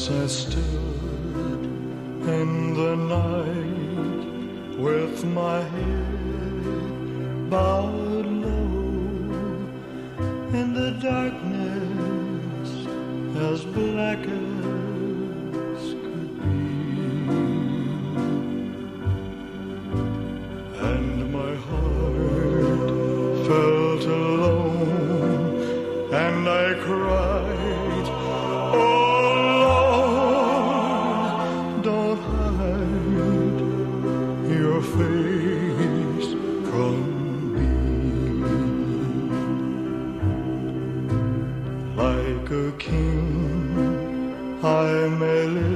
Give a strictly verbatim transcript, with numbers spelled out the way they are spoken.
I stood in the night with my head bowed low in the darkness as black as could be, and my heart felt alone, and I cried, oh, face from me. Like a king I may live